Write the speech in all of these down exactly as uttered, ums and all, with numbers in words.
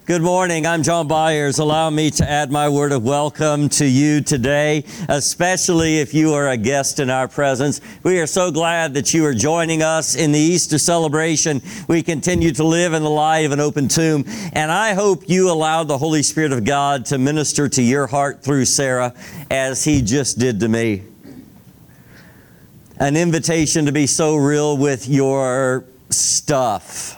Good morning. I'm John Byers. Allow me to add my word of welcome to you today, especially if you are a guest in our presence. We are so glad that you are joining us in the Easter celebration. We continue to live in the light of an open tomb, and I hope you allowed the Holy Spirit of God to minister to your heart through Sarah as He just did to me. An invitation to be so real with your stuff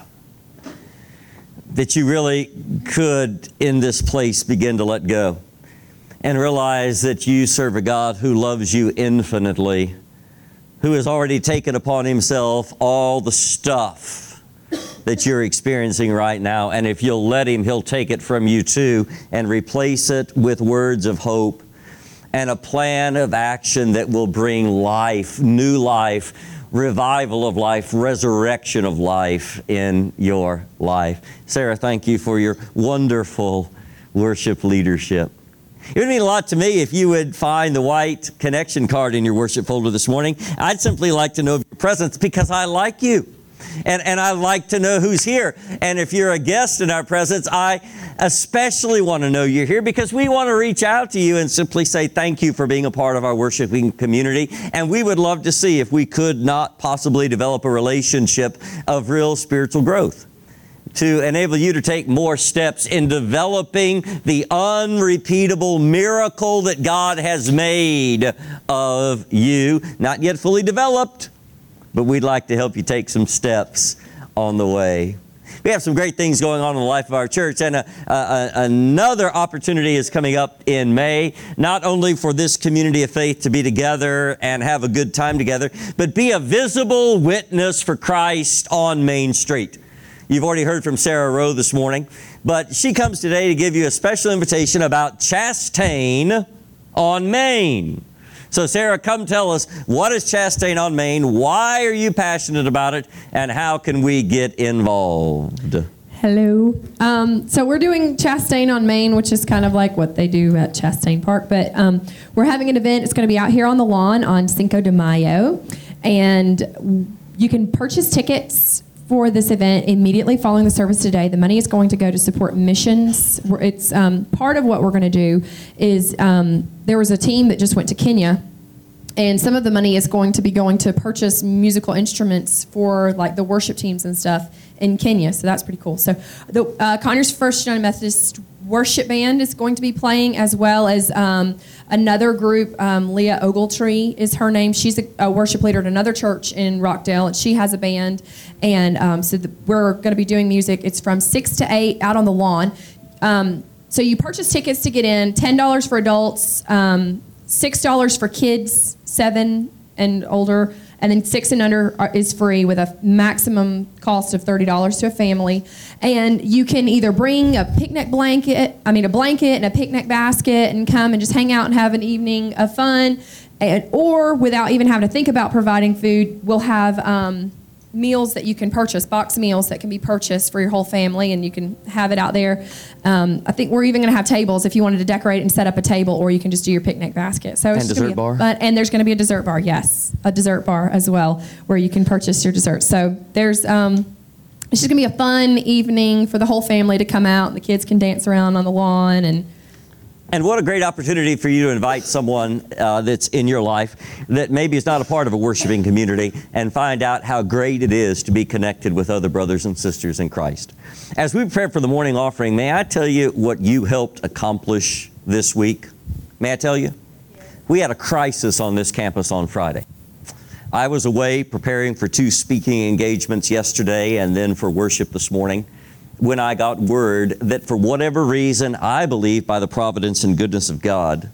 that you really could, in this place, begin to let go and realize that you serve a God who loves you infinitely, who has already taken upon Himself all the stuff that you're experiencing right now. And if you'll let Him, He'll take it from you too and replace it with words of hope and a plan of action that will bring life, new life, revival of life, resurrection of life in your life. Sarah, thank you for your wonderful worship leadership. It would mean a lot to me if you would find the white connection card in your worship folder this morning. I'd simply like to know of your presence because I like you. And, and I like to know who's here. And if you're a guest in our presence, I especially want to know you're here because we want to reach out to you and simply say thank you for being a part of our worshiping community. And we would love to see if we could not possibly develop a relationship of real spiritual growth to enable you to take more steps in developing the unrepeatable miracle that God has made of you. Not yet fully developed, but we'd like to help you take some steps on the way. We have some great things going on in the life of our church, and a, a, another opportunity is coming up in May, not only for this community of faith to be together and have a good time together, but be a visible witness for Christ on Main Street. You've already heard from Sarah Rowe this morning, but she comes today to give you a special invitation about Chastain on Main. So Sarah, come tell us, what is Chastain on Main? Why are you passionate about it? And how can we get involved? Hello. Um, so we're doing Chastain on Main, which is kind of like what they do at Chastain Park. But um, we're having an event. It's going to be out here on the lawn on Cinco de Mayo. And you can purchase tickets for this event immediately following the service today. The money is going to go to support missions. It's um, part of what we're going to do is um, there was a team that just went to Kenya, and some of the money is going to be going to purchase musical instruments for like the worship teams and stuff in Kenya. So that's pretty cool. So the uh, Conyers First United Methodist Worship Band is going to be playing, as well as um, another group. Um, Leah Ogletree is her name. She's a, a worship leader at another church in Rockdale, and she has a band. And um, so the, we're going to be doing music. It's from six to eight out on the lawn. Um, so you purchase tickets to get in, ten dollars for adults, um, six dollars for kids, seven and older, and then six and under is free with a maximum cost of thirty dollars to a family. And you can either bring a picnic blanket, I mean a blanket and a picnic basket and come and just hang out and have an evening of fun. And, or without even having to think about providing food, we'll have um, meals that you can purchase, box meals that can be purchased for your whole family, and you can have it out there. Um, I think we're even going to have tables if you wanted to decorate and set up a table, or you can just do your picnic basket. So and it's dessert bar? But, and there's going to be a dessert bar, yes, a dessert bar as well, where you can purchase your dessert. So there's, um, it's just going to be a fun evening for the whole family to come out, and the kids can dance around on the lawn. And And what a great opportunity for you to invite someone uh, that's in your life that maybe is not a part of a worshiping community and find out how great it is to be connected with other brothers and sisters in Christ. As we prepare for the morning offering, may I tell you what you helped accomplish this week? May I tell you? We had a crisis on this campus on Friday. I was away preparing for two speaking engagements yesterday and then for worship this morning, when I got word that for whatever reason, I believe by the providence and goodness of God,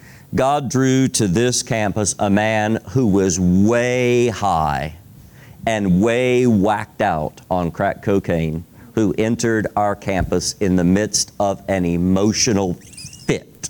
God drew to this campus a man who was way high and way whacked out on crack cocaine, who entered our campus in the midst of an emotional fit.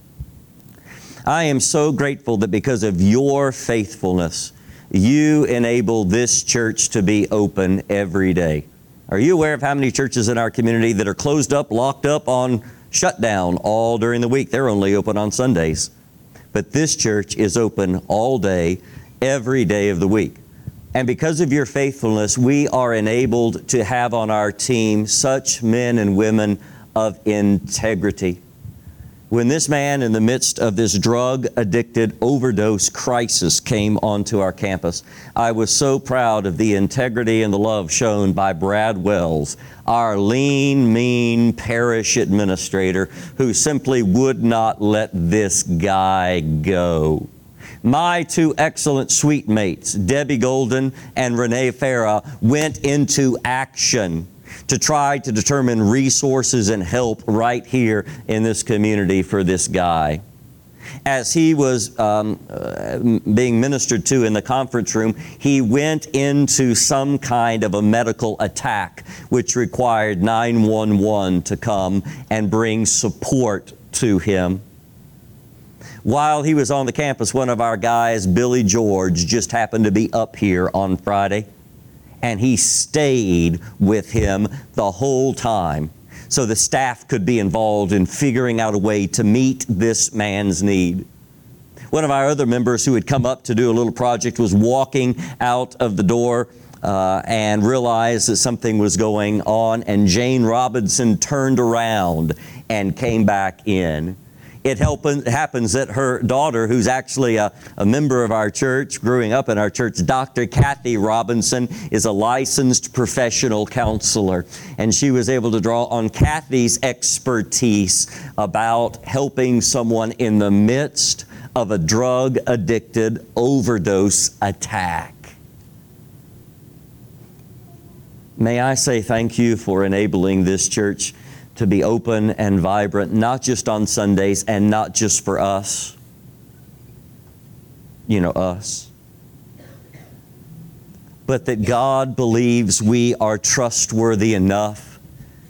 I am so grateful that because of your faithfulness, you enable this church to be open every day. Are you aware of how many churches in our community that are closed up, locked up on shutdown all during the week? They're only open on Sundays. But this church is open all day, every day of the week. And because of your faithfulness, we are enabled to have on our team such men and women of integrity. When this man, in the midst of this drug-addicted overdose crisis, came onto our campus, I was so proud of the integrity and the love shown by Brad Wells, our lean, mean parish administrator, who simply would not let this guy go. My two excellent suite mates, Debbie Golden and Renee Farah, went into action to try to determine resources and help right here in this community for this guy. As he was um, uh, being ministered to in the conference room, he went into some kind of a medical attack, which required nine one one to come and bring support to him. While he was on the campus, one of our guys, Billy George, just happened to be up here on Friday. And he stayed with him the whole time so the staff could be involved in figuring out a way to meet this man's need. One of our other members who had come up to do a little project was walking out of the door uh, and realized that something was going on, and Jane Robinson turned around and came back in. It happens that her daughter, who's actually a, a member of our church, growing up in our church, Doctor Kathy Robinson, is a licensed professional counselor. And she was able to draw on Kathy's expertise about helping someone in the midst of a drug-addicted overdose attack. May I say thank you for enabling this church to be open and vibrant, not just on Sundays and not just for us, you know, us, but that God believes we are trustworthy enough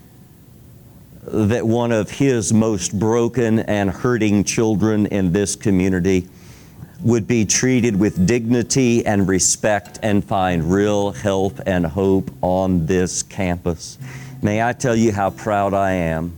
that one of His most broken and hurting children in this community would be treated with dignity and respect and find real help and hope on this campus. May I tell you how proud I am,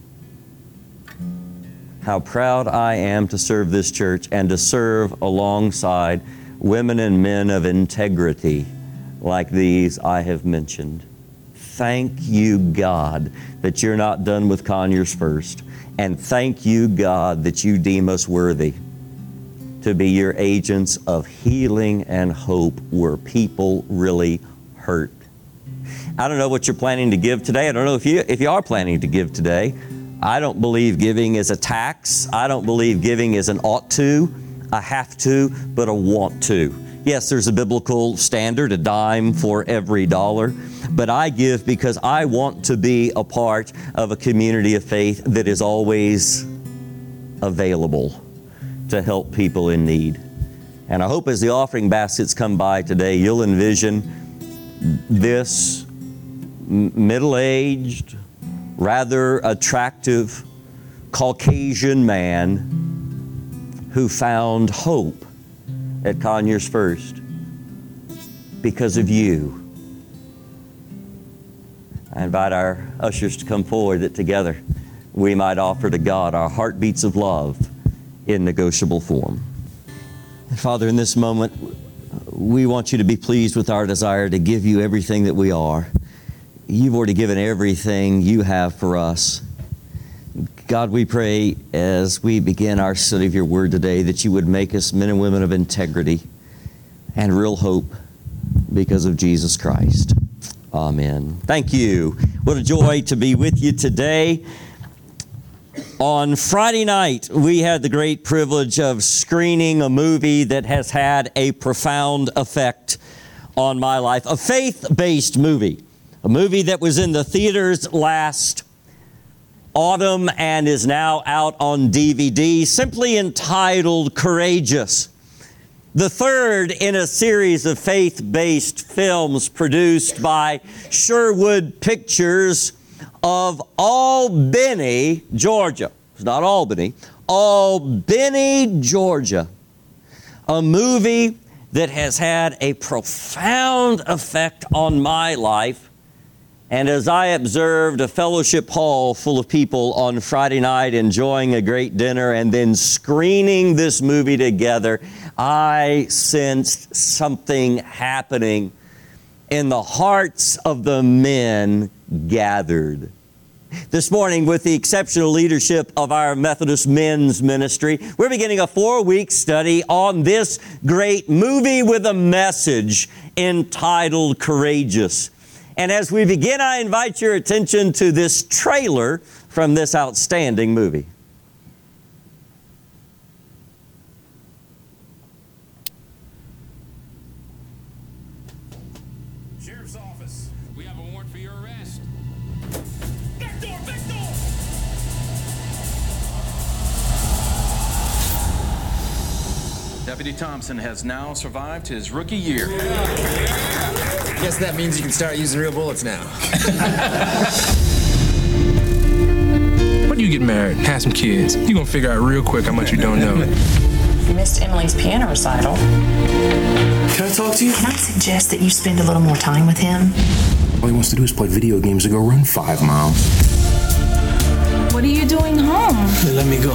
how proud I am to serve this church and to serve alongside women and men of integrity like these I have mentioned. Thank you, God, that you're not done with Conyers First. And thank you, God, that you deem us worthy to be your agents of healing and hope where people really hurt. I don't know what you're planning to give today. I don't know if you if you are planning to give today. I don't believe giving is a tax. I don't believe giving is an ought to, a have to, but a want to. Yes, there's a biblical standard, a dime for every dollar, but I give because I want to be a part of a community of faith that is always available to help people in need. And I hope as the offering baskets come by today, you'll envision this middle-aged, rather attractive Caucasian man who found hope at Conyers First because of you. I invite our ushers to come forward that together we might offer to God our heartbeats of love in negotiable form. And Father, in this moment, we want you to be pleased with our desire to give you everything that we are. You've already given everything you have for us. God, we pray as we begin our study of your word today that you would make us men and women of integrity and real hope because of Jesus Christ. Amen. Thank you. What a joy to be with you today. On Friday night, we had the great privilege of screening a movie that has had a profound effect on my life, a faith-based movie. A movie that was in the theaters last autumn and is now out on D V D, simply entitled Courageous. The third in a series of faith-based films produced by Sherwood Pictures of Albany, Georgia. It's not Albany, Albany, Georgia. A movie that has had a profound effect on my life. And as I observed a fellowship hall full of people on Friday night enjoying a great dinner and then screening this movie together, I sensed something happening in the hearts of the men gathered. This morning, with the exceptional leadership of our Methodist Men's Ministry, we're beginning a four-week study on this great movie with a message entitled Courageous. And as we begin, I invite your attention to this trailer from this outstanding movie. Sheriff's Office, we have a warrant for your arrest. Back door, back door! Deputy Thompson has now survived his rookie year. Guess that means you can start using real bullets now. When you get married, have some kids, you're gonna figure out real quick how much you don't know. You missed Emily's piano recital. Can I talk to you? Can I suggest that you spend a little more time with him? All he wants to do is play video games and go run five miles. What are you doing home? They let me go.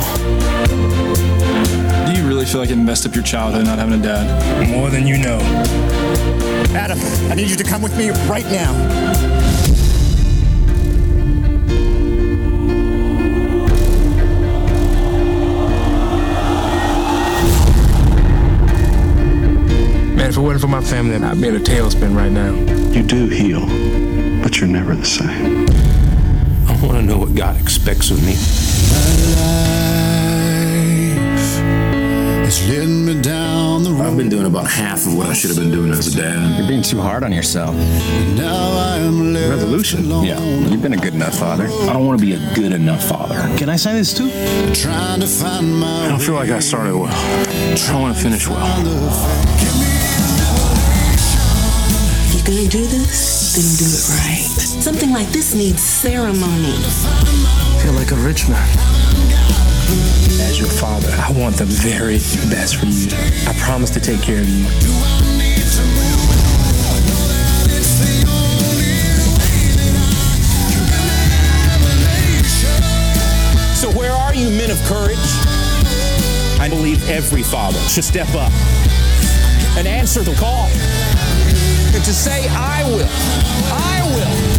Do you really feel like it messed up your childhood not having a dad? More than you know. Adam, I need you to come with me right now. Man, if it wasn't for my family, I'd be in a tailspin right now. You do heal, but you're never the same. I want to know what God expects of me. Me down the road. I've been doing about half of what I should have been doing as a dad. You're being too hard on yourself. Now I am left Resolution? alone. Yeah, you've been a good enough father. I don't want to be a good enough father. Can I say this too? Trying to find my I don't feel like I started well. I want to finish well. If you're gonna do this, then do it right. Something like this needs ceremony. I feel like a rich man. As your father, I want the very best for you. I promise to take care of you. So where are you, men of courage? I believe every father should step up and answer the call. And to say, I will, I will.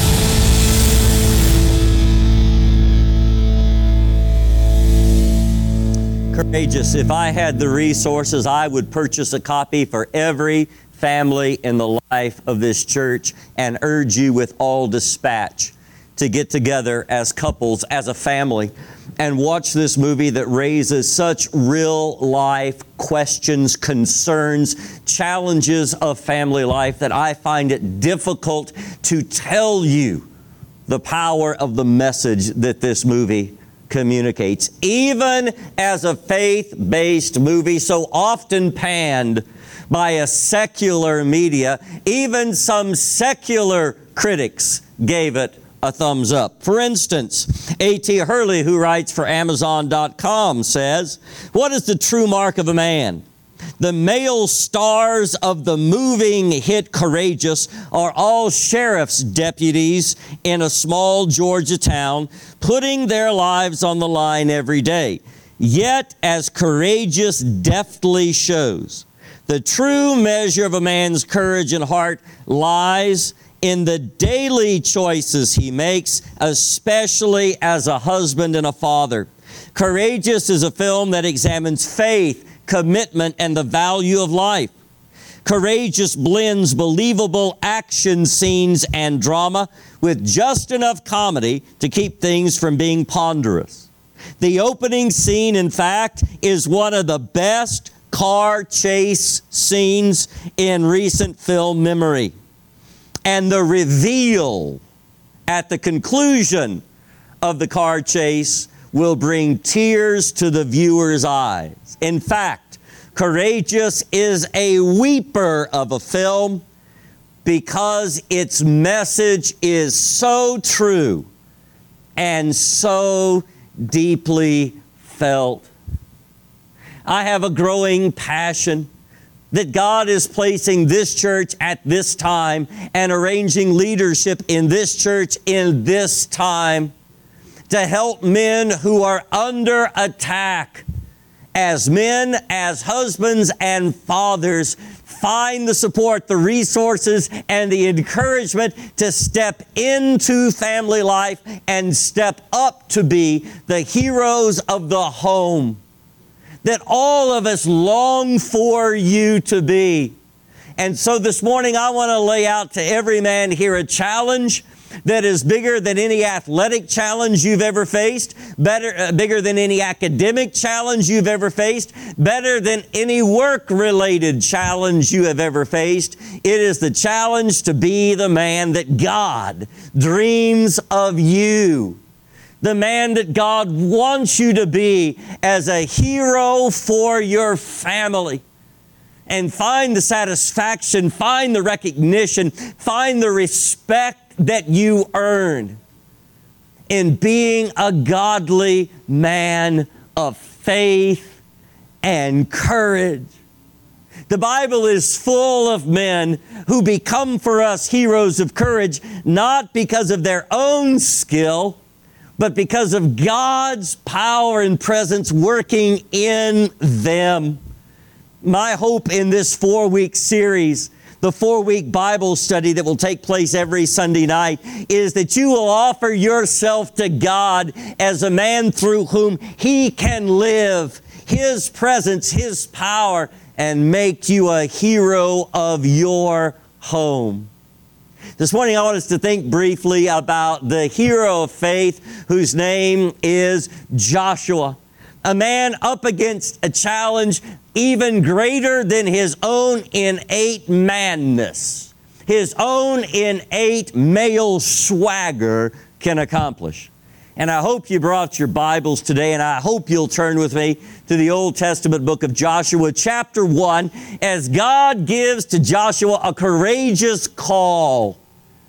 Courageous. If I had the resources, I would purchase a copy for every family in the life of this church and urge you with all dispatch to get together as couples, as a family, and watch this movie that raises such real life questions, concerns, challenges of family life that I find it difficult to tell you the power of the message that this movie communicates. Even as a faith-based movie so often panned by a secular media, even some secular critics gave it a thumbs up. For instance, A T Hurley, who writes for Amazon dot com, says, "What is the true mark of a man? The male stars of the moving hit Courageous are all sheriff's deputies in a small Georgia town, putting their lives on the line every day. Yet, as Courageous deftly shows, the true measure of a man's courage and heart lies in the daily choices he makes, especially as a husband and a father. Courageous is a film that examines faith, commitment, and the value of life. Courageous blends believable action scenes and drama with just enough comedy to keep things from being ponderous. The opening scene, in fact, is one of the best car chase scenes in recent film memory. And the reveal at the conclusion of the car chase will bring tears to the viewer's eyes. In fact, Courageous is a weeper of a film because its message is so true and so deeply felt. I have a growing passion that God is placing this church at this time and arranging leadership in this church in this time to help men who are under attack as men, as husbands and fathers, find the support, the resources, and the encouragement to step into family life and step up to be the heroes of the home that all of us long for you to be. And so this morning, I want to lay out to every man here a challenge that is bigger than any athletic challenge you've ever faced, better, uh, bigger than any academic challenge you've ever faced, better than any work-related challenge you have ever faced. It is the challenge to be the man that God dreams of you, the man that God wants you to be as a hero for your family. And find the satisfaction, find the recognition, find the respect that you earn in being a godly man of faith and courage. The Bible is full of men who become for us heroes of courage, not because of their own skill, but because of God's power and presence working in them. My hope in this four-week series, the four-week Bible study that will take place every Sunday night, is that you will offer yourself to God as a man through whom He can live, His presence, His power, and make you a hero of your home. This morning I want us to think briefly about the hero of faith whose name is Joshua, a man up against a challenge even greater than his own innate manness, his own innate male swagger can accomplish. And I hope you brought your Bibles today, and I hope you'll turn with me to the Old Testament book of Joshua, chapter one, as God gives to Joshua a courageous call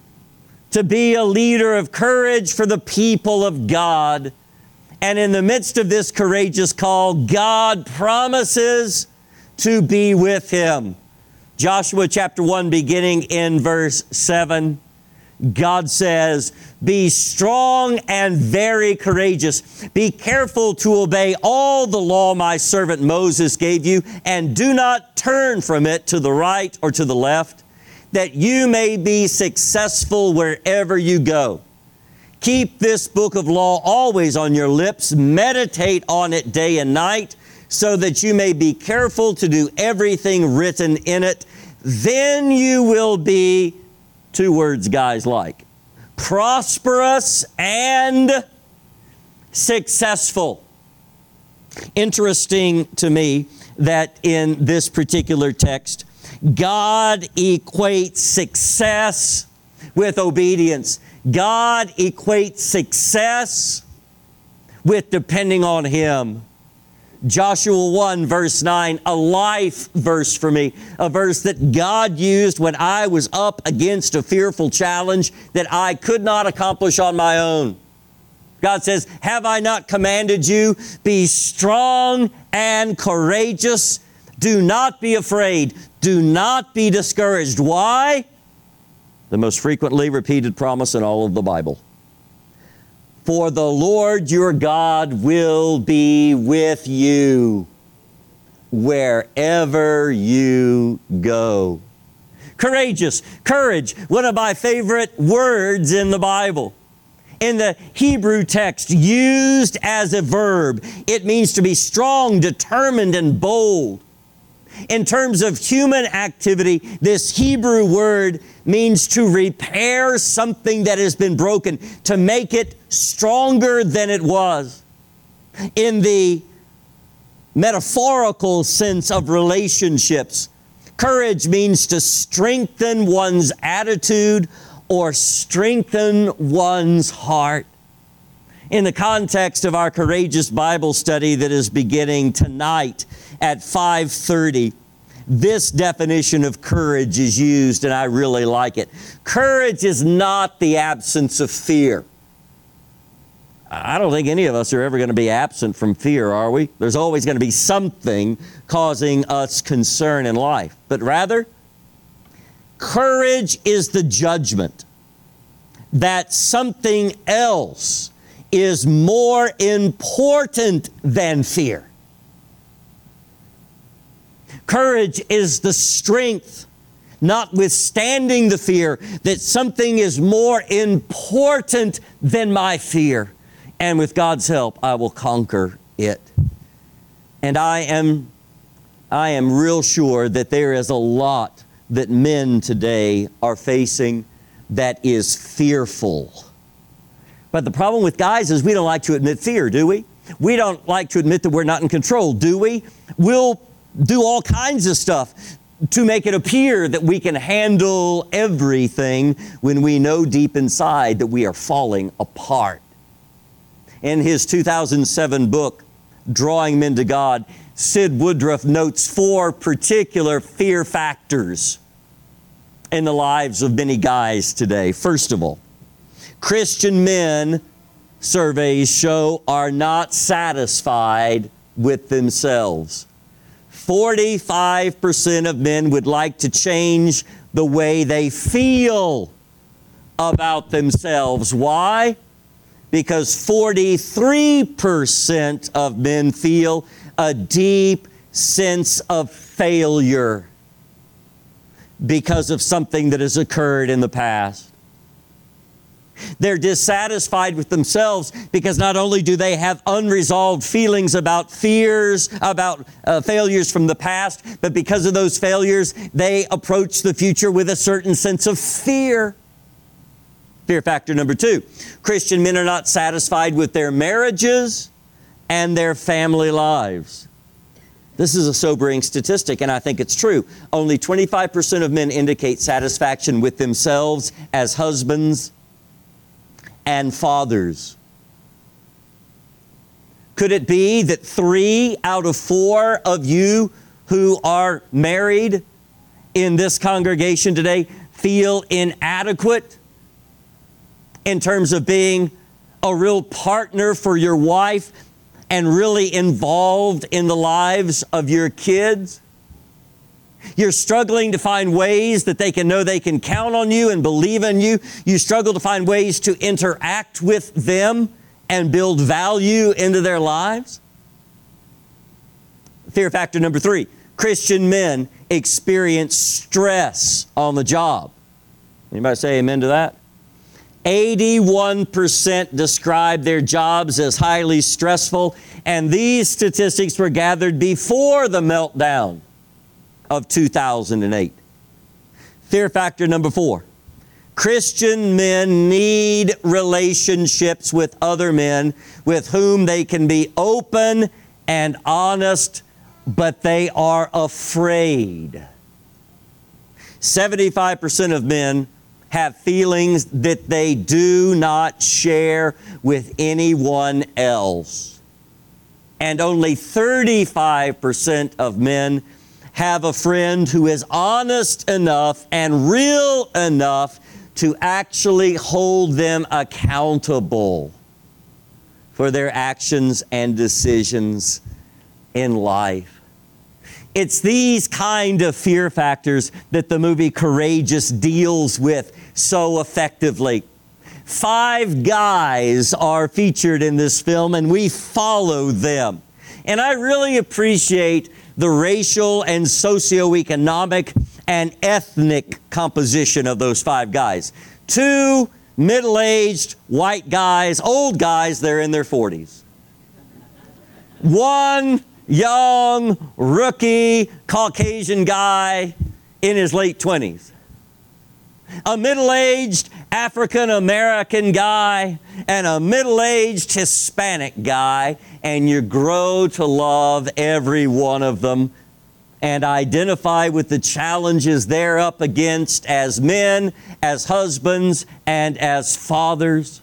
to be a leader of courage for the people of God. And in the midst of this courageous call, God promises to be with him. Joshua chapter one, beginning in verse seven, God says, "Be strong and very courageous. Be careful to obey all the law my servant Moses gave you, and do not turn from it to the right or to the left, that you may be successful wherever you go. Keep this book of law always on your lips. Meditate on it day and night, so that you may be careful to do everything written in it. Then you will be," two words guys like, "prosperous and successful." Interesting to me that in this particular text, God equates success with obedience. God equates success with depending on Him. Joshua one, verse nine, a life verse for me, a verse that God used when I was up against a fearful challenge that I could not accomplish on my own. God says, "Have I not commanded you? Be strong and courageous. Do not be afraid. Do not be discouraged." Why? The most frequently repeated promise in all of the Bible. "For the Lord your God will be with you wherever you go." Courageous, courage, one of my favorite words in the Bible. In the Hebrew text, used as a verb, it means to be strong, determined, and bold. In terms of human activity, this Hebrew word means to repair something that has been broken, to make it stronger than it was. In the metaphorical sense of relationships, courage means to strengthen one's attitude or strengthen one's heart. In the context of our courageous Bible study that is beginning tonight at five thirty, this definition of courage is used, and I really like it. Courage is not the absence of fear. I don't think any of us are ever going to be absent from fear, are we? There's always going to be something causing us concern in life. But rather, courage is the judgment that something else is more important than fear. Courage is the strength, notwithstanding the fear, that something is more important than my fear. And with God's help, I will conquer it. And I am, I am real sure that there is a lot that men today are facing that is fearful. But the problem with guys is we don't like to admit fear, do we? We don't like to admit that we're not in control, do we? We'll do all kinds of stuff to make it appear that we can handle everything when we know deep inside that we are falling apart. In his two thousand seven book, Drawing Men to God, Sid Woodruff notes four particular fear factors in the lives of many guys today. First of all, Christian men, surveys show, are not satisfied with themselves. forty-five percent of men would like to change the way they feel about themselves. Why? Because forty-three percent of men feel a deep sense of failure because of something that has occurred in the past. They're dissatisfied with themselves because not only do they have unresolved feelings about fears, about uh, failures from the past, but because of those failures, they approach the future with a certain sense of fear. Fear factor number two, Christian men are not satisfied with their marriages and their family lives. This is a sobering statistic, and I think it's true. Only twenty-five percent of men indicate satisfaction with themselves as husbands and fathers. Could it be that three out of four of you who are married in this congregation today feel inadequate in terms of being a real partner for your wife and really involved in the lives of your kids? You're struggling to find ways that they can know they can count on you and believe in you. You struggle to find ways to interact with them and build value into their lives. Fear factor number three, Christian men experience stress on the job. Anybody say amen to that? eighty-one percent describe their jobs as highly stressful, and these statistics were gathered before the meltdown of two thousand eight. Fear factor number four, Christian men need relationships with other men with whom they can be open and honest, but they are afraid. seventy-five percent of men have feelings that they do not share with anyone else. And only thirty-five percent of men have a friend who is honest enough and real enough to actually hold them accountable for their actions and decisions in life. It's these kind of fear factors that the movie Courageous deals with so effectively. Five guys are featured in this film, and we follow them. And I really appreciate the racial and socioeconomic and ethnic composition of those five guys. Two middle-aged white guys, old guys, they're in their forties. One young, rookie, Caucasian guy in his late twenties. A middle-aged African-American guy and a middle-aged Hispanic guy, and you grow to love every one of them and identify with the challenges they're up against as men, as husbands, and as fathers.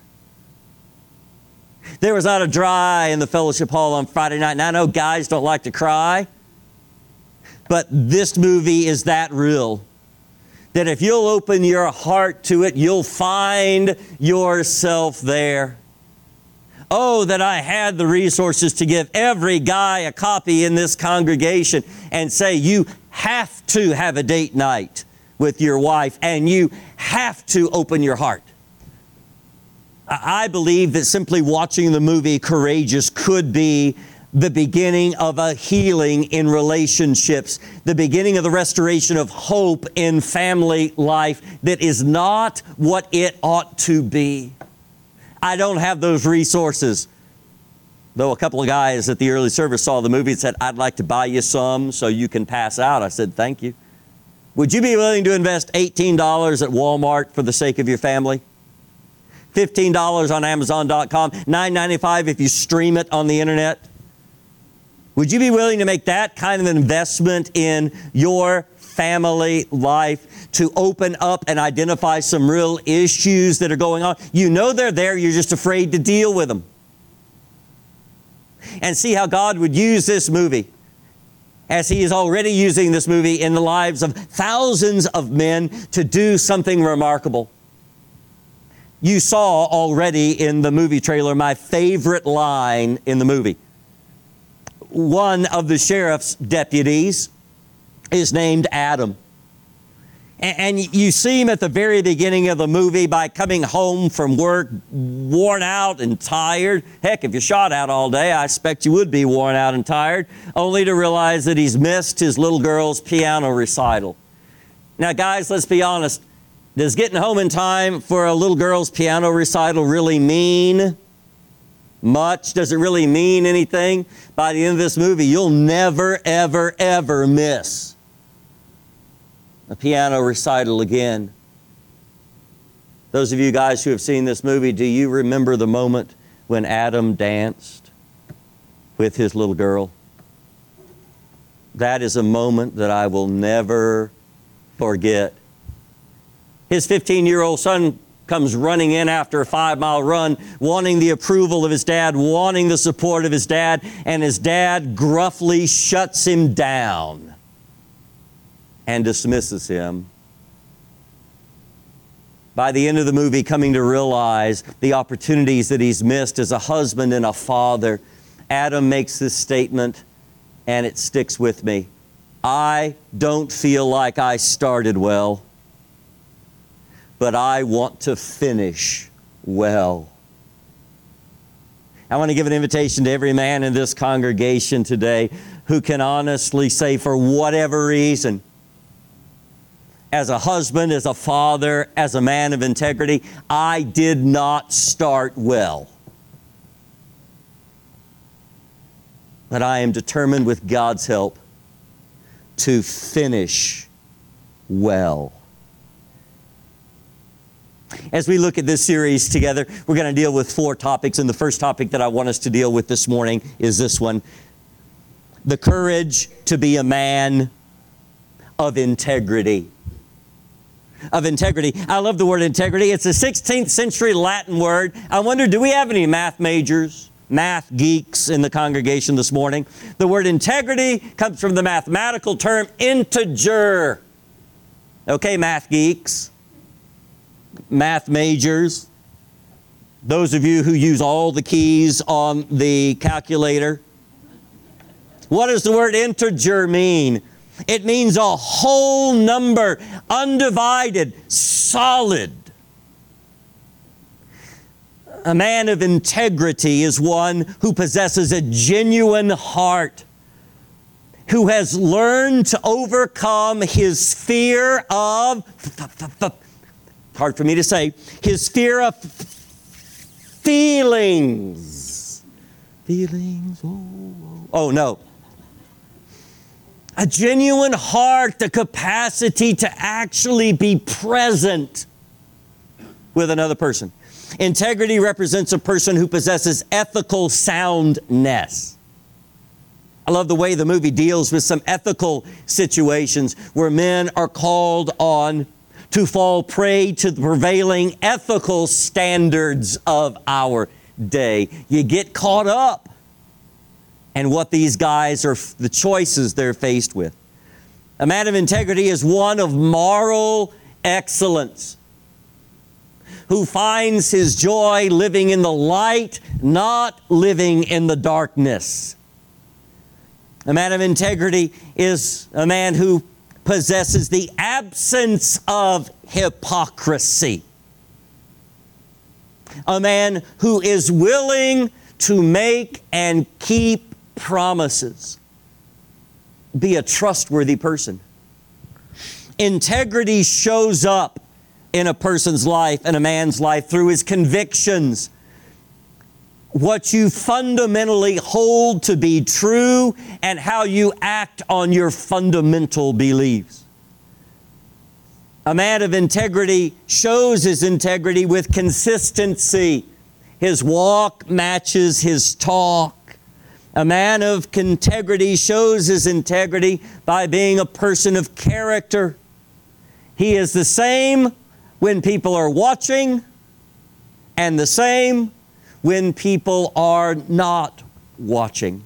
There was not a dry in the fellowship hall on Friday night, and I know guys don't like to cry, but this movie is that real, that if you'll open your heart to it, you'll find yourself there. Oh, that I had the resources to give every guy a copy in this congregation and say, you have to have a date night with your wife, and you have to open your heart. I believe that simply watching the movie Courageous could be the beginning of a healing in relationships, the beginning of the restoration of hope in family life that is not what it ought to be. I don't have those resources. Though a couple of guys at the early service saw the movie and said, I'd like to buy you some so you can pass out. I said, thank you. Would you be willing to invest eighteen dollars at Walmart for the sake of your family? fifteen dollars on Amazon dot com, nine ninety-five if you stream it on the internet? Would you be willing to make that kind of an investment in your family life to open up and identify some real issues that are going on? You know they're there, you're just afraid to deal with them. And see how God would use this movie, as He is already using this movie in the lives of thousands of men, to do something remarkable. You saw already in the movie trailer my favorite line in the movie. One of the sheriff's deputies is named Adam. And you see him at the very beginning of the movie by coming home from work, worn out and tired. Heck, if you're shot out all day, I expect you would be worn out and tired, only to realize that he's missed his little girl's piano recital. Now, guys, let's be honest. Does getting home in time for a little girl's piano recital really mean much? Does it really mean anything? By the end of this movie, you'll never, ever, ever miss a piano recital again. Those of you guys who have seen this movie, do you remember the moment when Adam danced with his little girl? That is a moment that I will never forget. His fifteen-year-old son comes running in after a five-mile run, wanting the approval of his dad, wanting the support of his dad, and his dad gruffly shuts him down and dismisses him. By the end of the movie, coming to realize the opportunities that he's missed as a husband and a father, Adam makes this statement, and it sticks with me. I don't feel like I started well, but I want to finish well. I want to give an invitation to every man in this congregation today who can honestly say, for whatever reason, as a husband, as a father, as a man of integrity, I did not start well. But I am determined with God's help to finish well. As we look at this series together, we're going to deal with four topics, and the first topic that I want us to deal with this morning is this one: the courage to be a man of integrity. Of integrity. I love the word integrity. It's a sixteenth century Latin word. I wonder, do we have any math majors, math geeks in the congregation this morning? The word integrity comes from the mathematical term integer. Okay, math geeks, math majors, those of you who use all the keys on the calculator. What does the word integer mean? It means a whole number, undivided, solid. A man of integrity is one who possesses a genuine heart, who has learned to overcome his fear of, hard for me to say, his fear of feelings. Feelings, oh, oh no. A genuine heart, the capacity to actually be present with another person. Integrity represents a person who possesses ethical soundness. I love the way the movie deals with some ethical situations where men are called on to fall prey to the prevailing ethical standards of our day. You get caught up. And what these guys are, the choices they're faced with. A man of integrity is one of moral excellence, who finds his joy living in the light, not living in the darkness. A man of integrity is a man who possesses the absence of hypocrisy. A man who is willing to make and keep promises. Be a trustworthy person. Integrity shows up in a person's life and a man's life through his convictions. What you fundamentally hold to be true and how you act on your fundamental beliefs. A man of integrity shows his integrity with consistency. His walk matches his talk. A man of integrity shows his integrity by being a person of character. He is the same when people are watching and the same when people are not watching.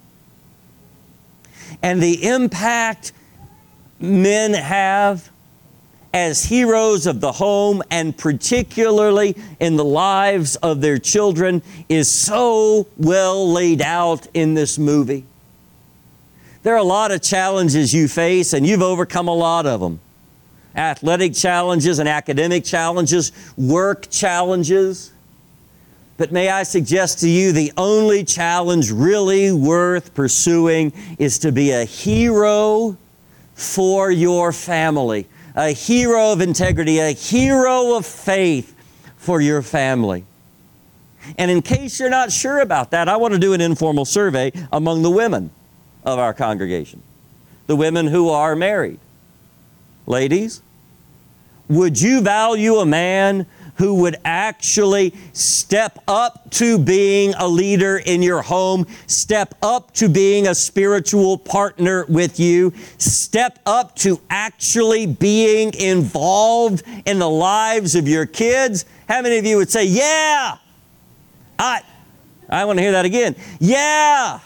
And the impact men have as heroes of the home, and particularly in the lives of their children, is so well laid out in this movie. There are a lot of challenges you face, and you've overcome a lot of them. Athletic challenges and academic challenges, work challenges. But may I suggest to you, the only challenge really worth pursuing is to be a hero for your family, a hero of integrity, a hero of faith for your family. And in case you're not sure about that, I want to do an informal survey among the women of our congregation, the women who are married. Ladies, would you value a man who would actually step up to being a leader in your home, step up to being a spiritual partner with you, step up to actually being involved in the lives of your kids? How many of you would say, yeah? I, I want to hear that again. Yeah.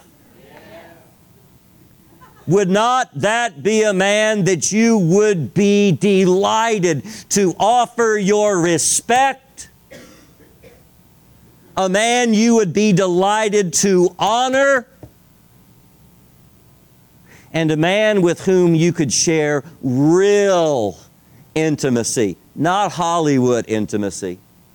Would not that be a man that you would be delighted to offer your respect? A man you would be delighted to honor? And a man with whom you could share real intimacy, not Hollywood intimacy,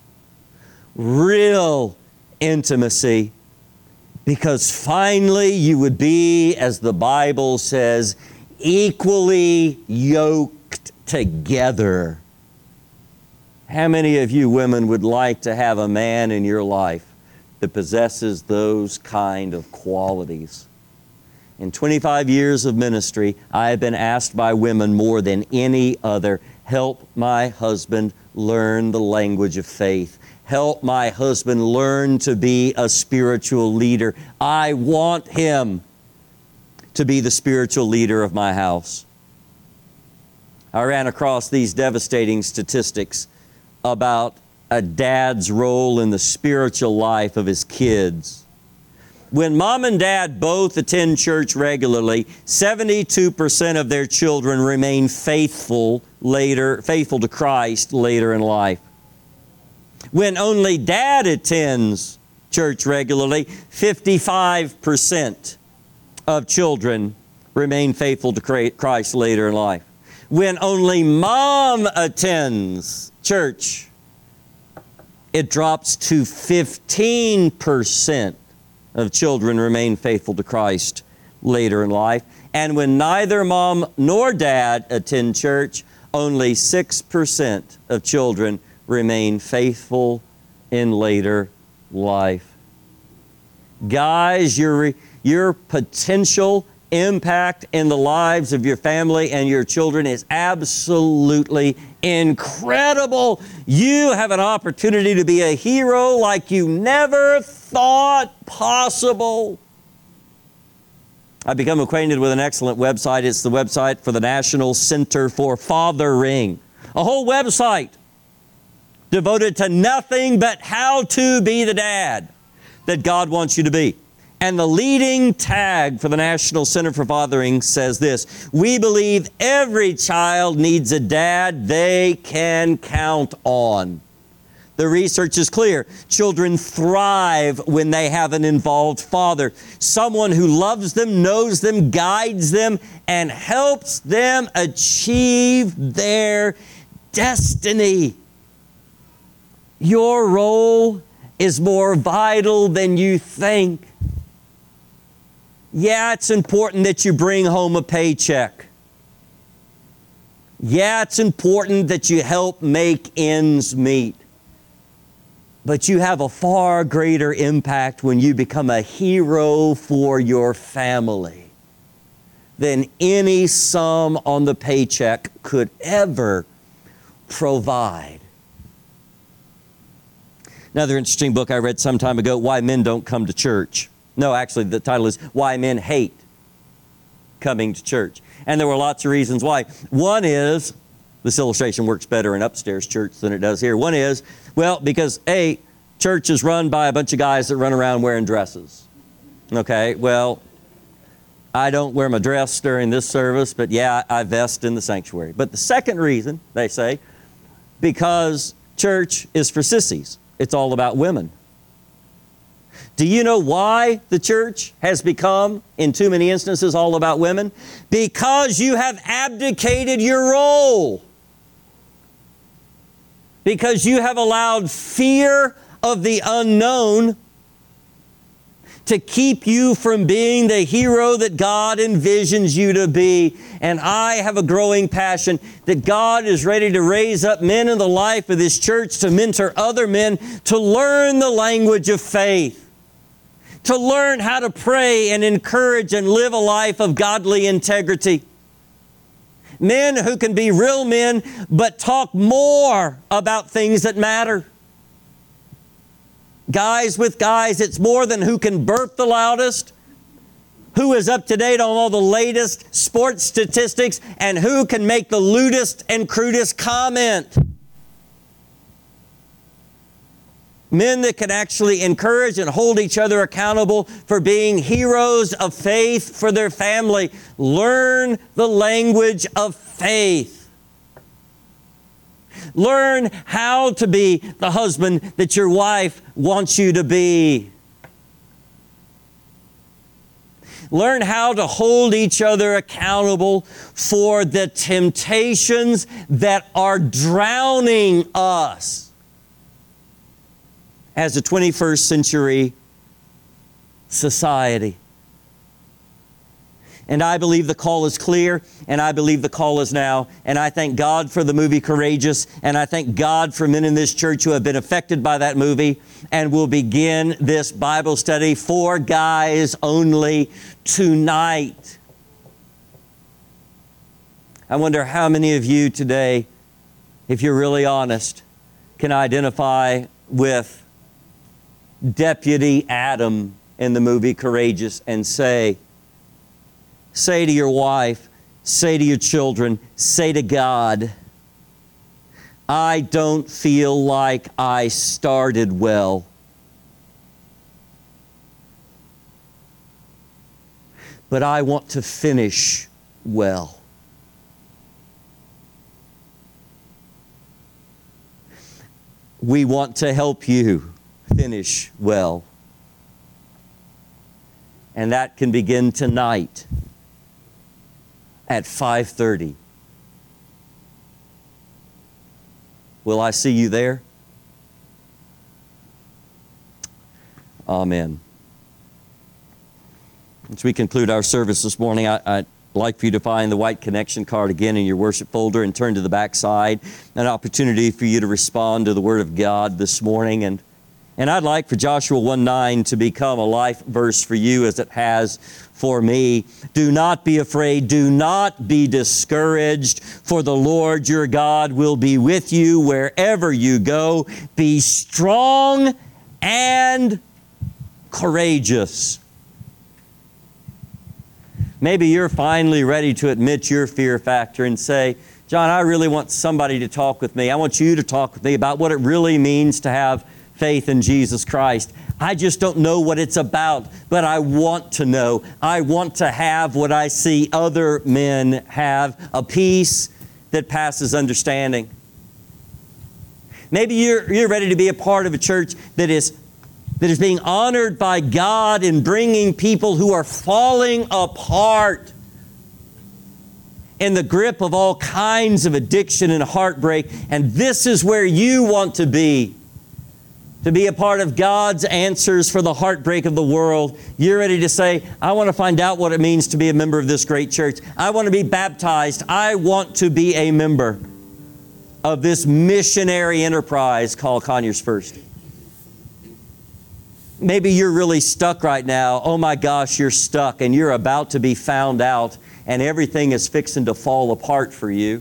real intimacy. Because finally you would be, as the Bible says, equally yoked together. How many of you women would like to have a man in your life that possesses those kind of qualities? In twenty-five years of ministry, I have been asked by women more than any other, help my husband learn the language of faith. Help my husband learn to be a spiritual leader. I want him to be the spiritual leader of my house. I ran across these devastating statistics about a dad's role in the spiritual life of his kids. When mom and dad both attend church regularly, seventy-two percent of their children remain faithful later, faithful to Christ later in life. When only dad attends church regularly, fifty-five percent of children remain faithful to Christ later in life. When only mom attends church, it drops to fifteen percent of children remain faithful to Christ later in life. And when neither mom nor dad attend church, only six percent of children remain faithful in later life. Guys, your, your potential impact in the lives of your family and your children is absolutely incredible. You have an opportunity to be a hero like you never thought possible. I've become acquainted with an excellent website. It's the website for the National Center for Fathering. A whole website devoted to nothing but how to be the dad that God wants you to be. And the leading tag for the National Center for Fathering says this: we believe every child needs a dad they can count on. The research is clear. Children thrive when they have an involved father, someone who loves them, knows them, guides them, and helps them achieve their destiny. Your role is more vital than you think. Yeah, it's important that you bring home a paycheck. Yeah, it's important that you help make ends meet. But you have a far greater impact when you become a hero for your family than any sum on the paycheck could ever provide. Another interesting book I read some time ago, Why Men Don't Come to Church. No, actually, the title is Why Men Hate Coming to Church. And there were lots of reasons why. One is, this illustration works better in upstairs church than it does here. One is, well, because A, church is run by a bunch of guys that run around wearing dresses. Okay, well, I don't wear my dress during this service, but yeah, I vest in the sanctuary. But the second reason, they say, because church is for sissies. It's all about women. Do you know why the church has become, in too many instances, all about women? Because you have abdicated your role. Because you have allowed fear of the unknown to keep you from being the hero that God envisions you to be. And I have a growing passion that God is ready to raise up men in the life of this church to mentor other men to learn the language of faith, to learn how to pray and encourage and live a life of godly integrity. Men who can be real men, but talk more about things that matter. Guys with guys, it's more than who can burp the loudest, who is up to date on all the latest sports statistics, and who can make the lewdest and crudest comment. Men that can actually encourage and hold each other accountable for being heroes of faith for their family. Learn the language of faith. Learn how to be the husband that your wife wants you to be. Learn how to hold each other accountable for the temptations that are drowning us as a twenty-first century society. And I believe the call is clear, and I believe the call is now. And I thank God for the movie Courageous, and I thank God for men in this church who have been affected by that movie and will begin this Bible study for guys only tonight. I wonder how many of you today, if you're really honest, can identify with Deputy Adam in the movie Courageous and say, say to your wife, say to your children, say to God, I don't feel like I started well. But I want to finish well. We want to help you finish well. And that can begin tonight at five thirty. Will I see you there? Amen. As we conclude our service this morning, I, I'd like for you to find the white connection card again in your worship folder and turn to the back side. An opportunity for you to respond to the Word of God this morning. And, and I'd like for Joshua one nine to become a life verse for you as it has for me. Do not be afraid. Do not be discouraged, for the Lord your God will be with you wherever you go. Be strong and courageous. Maybe you're finally ready to admit your fear factor and say, John, I really want somebody to talk with me. I want you to talk with me about what it really means to have faith in Jesus Christ. I just don't know what it's about, but I want to know. I want to have what I see other men have, a peace that passes understanding. Maybe you're, you're ready to be a part of a church that is that is being honored by God in bringing people who are falling apart in the grip of all kinds of addiction and heartbreak. And this is where you want to be, to be a part of God's answers for the heartbreak of the world. You're ready to say, I want to find out what it means to be a member of this great church. I want to be baptized. I want to be a member of this missionary enterprise called Conyers First. Maybe you're really stuck right now. Oh my gosh, you're stuck and you're about to be found out and everything is fixing to fall apart for you.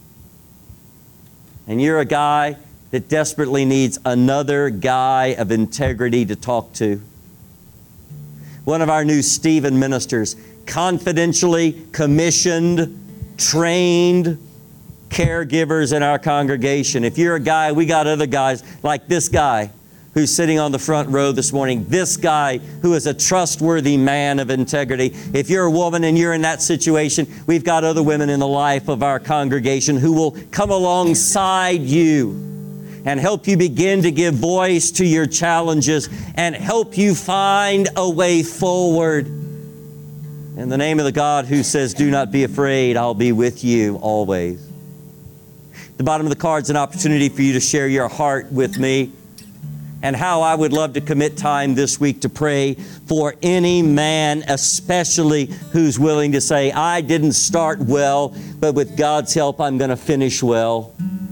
And you're a guy that desperately needs another guy of integrity to talk to. One of our new Stephen ministers, confidentially commissioned, trained caregivers in our congregation. If you're a guy, we got other guys like this guy who's sitting on the front row this morning, this guy who is a trustworthy man of integrity. If you're a woman and you're in that situation, we've got other women in the life of our congregation who will come alongside you and help you begin to give voice to your challenges and help you find a way forward. In the name of the God who says, do not be afraid, I'll be with you always. The bottom of the card's an opportunity for you to share your heart with me and how I would love to commit time this week to pray for any man, especially who's willing to say, I didn't start well, but with God's help, I'm going to finish well.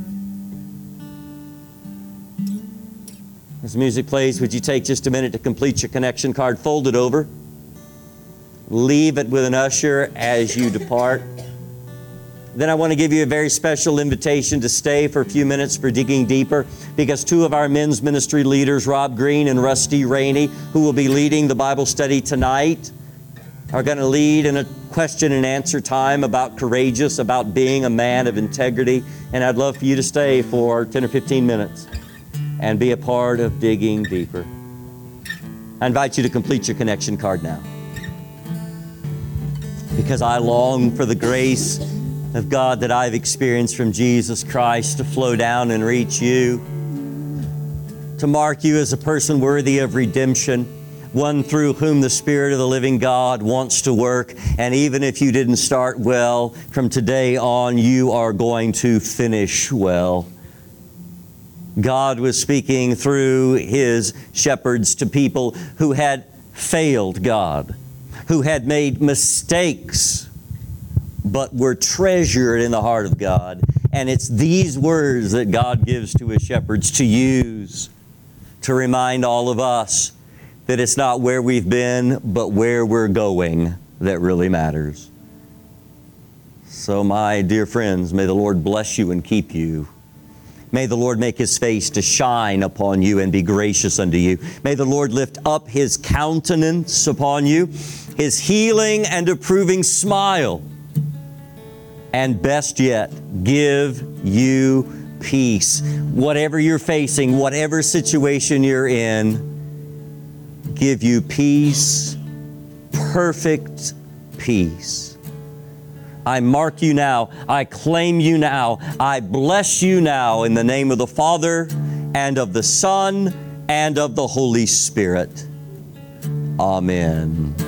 As music plays, would you take just a minute to complete your connection card, fold it over, leave it with an usher as you depart. Then I want to give you a very special invitation to stay for a few minutes for Digging Deeper, because two of our men's ministry leaders, Rob Green and Rusty Rainey, who will be leading the Bible study tonight, are going to lead in a question and answer time about courageous, about being a man of integrity. And I'd love for you to stay for ten or fifteen minutes and be a part of Digging Deeper. I invite you to complete your connection card now, because I long for the grace of God that I've experienced from Jesus Christ to flow down and reach you, to mark you as a person worthy of redemption, one through whom the Spirit of the living God wants to work. And even if you didn't start well, from today on, you are going to finish well. God was speaking through His shepherds to people who had failed God, who had made mistakes, but were treasured in the heart of God. And it's these words that God gives to His shepherds to use to remind all of us that it's not where we've been, but where we're going that really matters. So, my dear friends, may the Lord bless you and keep you. May the Lord make His face to shine upon you and be gracious unto you. May the Lord lift up His countenance upon you, His healing and approving smile. And best yet, give you peace. Whatever you're facing, whatever situation you're in, give you peace, perfect peace. I mark you now. I claim you now. I bless you now in the name of the Father and of the Son and of the Holy Spirit. Amen.